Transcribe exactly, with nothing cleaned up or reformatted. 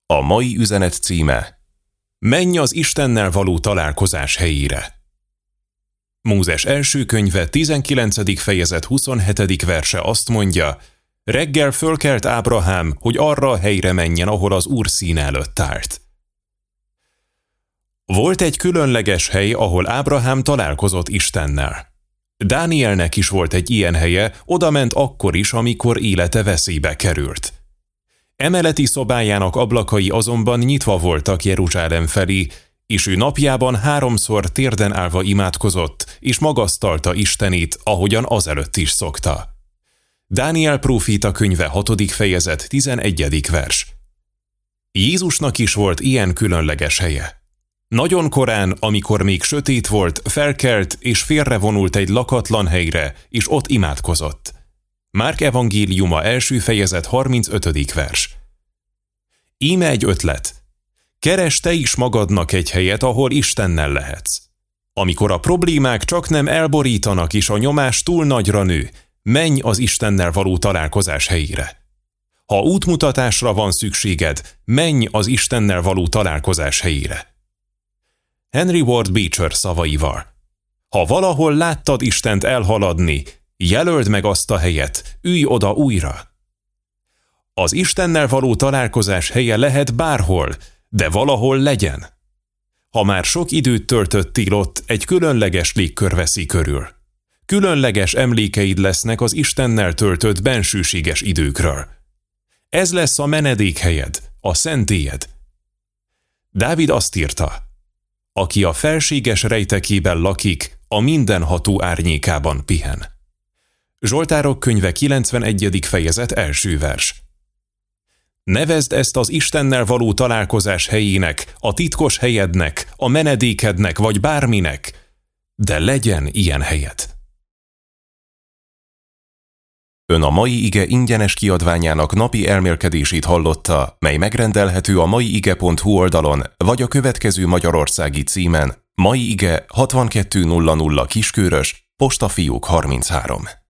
A mai üzenet címe: Menj az Istennel való találkozás helyére. Mózes első könyve tizenkilencedik fejezet huszonhetedik verse azt mondja: reggel fölkelt Ábrahám, hogy arra a helyre menjen, ahol az Úr színe előtt állt. Volt egy különleges hely, ahol Ábrahám találkozott Istennel. Dánielnek is volt egy ilyen helye, odament akkor is, amikor élete veszélybe került. Emeleti szobájának ablakai azonban nyitva voltak Jeruzsálem felé, és ő napjában háromszor térden állva imádkozott, és magasztalta Istenét, ahogyan azelőtt is szokta. Dániel próféta könyve hatodik fejezet tizenegyedik vers. Jézusnak is volt ilyen különleges helye. Nagyon korán, amikor még sötét volt, felkelt és félrevonult egy lakatlan helyre, és ott imádkozott. Márk evangéliuma első fejezet harmincötödik vers. Íme egy ötlet. Keresd te is magadnak egy helyet, ahol Istennel lehetsz. Amikor a problémák csaknem elborítanak és a nyomás túl nagyra nő, menj az Istennel való találkozás helyére. Ha útmutatásra van szükséged, menj az Istennel való találkozás helyére. Henry Ward Beecher szavaival: ha valahol láttad Istent elhaladni, jelöld meg azt a helyet, ülj oda újra. Az Istennel való találkozás helye lehet bárhol, de valahol legyen. Ha már sok időt töltöttél ott, egy különleges légkör veszi körül. Különleges emlékeid lesznek az Istennel töltött bensőséges időkről. Ez lesz a menedékhelyed, a szentélyed. Dávid azt írta: aki a felséges rejtekében lakik, a mindenható árnyékában pihen. Zsoltárok könyve kilencvenegyedik fejezet első vers. Nevezd ezt az Istennel való találkozás helyének, a titkos helyednek, a menedékednek vagy bárminek, de legyen ilyen helyed. Ön a Mai Ige ingyenes kiadványának napi elmélkedését hallotta, mely megrendelhető a maiige pont hu oldalon, vagy a következő magyarországi címen: Mai Ige hatvankettő nulla nulla Kiskörös, Postafiók harminchárom.